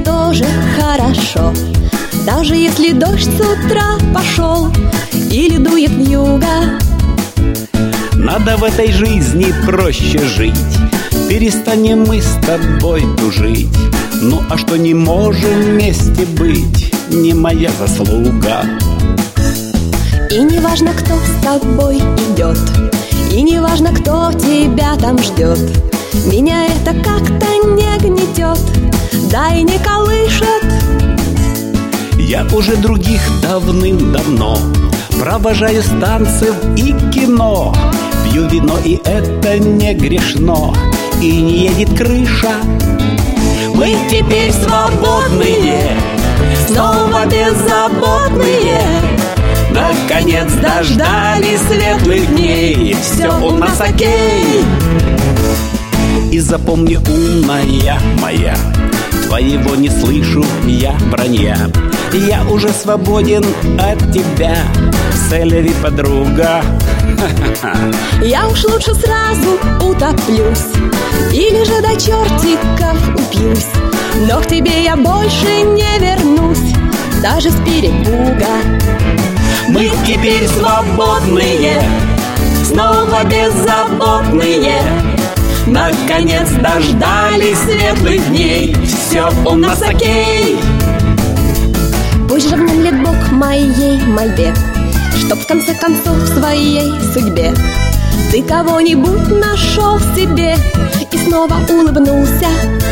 тоже хорошо. Даже если дождь с утра пошел или дует вьюга. Надо в этой жизни проще жить. Перестанем мы с тобой тужить. Ну а что не можем вместе быть, не моя заслуга. И не важно, кто с тобой идет, и не важно, кто тебя там ждет. Меня это как-то не гнетет, да и не колышет. Я уже других давным-давно провожаю с танцев и кино. Пью вино, и это не грешно, и не едет крыша. Мы теперь свободные, снова беззаботные. Наконец дождались светлых дней, все у нас окей. И запомни, умная моя, твоего не слышу я вранья. Я уже свободен от тебя, селери, подруга. Я уж лучше сразу утоплюсь, или же до чертиков упьюсь. Но к тебе я больше не вернусь, даже с перепуга. Мы теперь свободные, снова беззаботные. Наконец дождались светлых дней, все у нас окей. Пусть же внемлет Бог моей мольбе, чтоб в конце концов в своей судьбе ты кого-нибудь нашел себе и снова улыбнулся.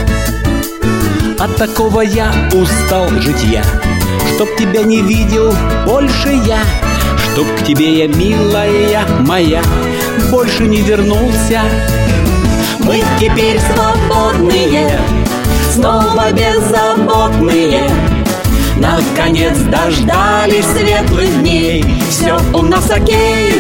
От такого я устал житья, чтоб тебя не видел больше я, чтоб к тебе я, милая моя, больше не вернулся. Мы теперь свободные, снова беззаботные. Наконец дождались светлых дней, все у нас окей.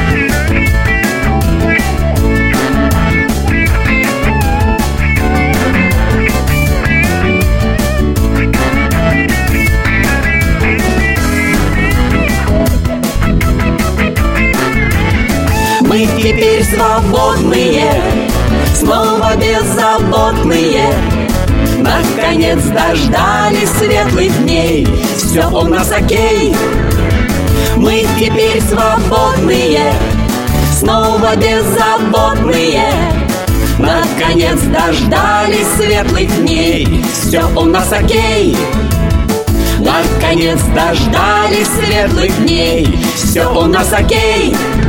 Мы теперь свободные, снова беззаботные. Наконец дождались светлых дней, все у нас окей. Мы теперь свободные, снова беззаботные. Наконец дождались светлых дней, все у нас окей. Наконец дождались светлых дней, все у нас окей.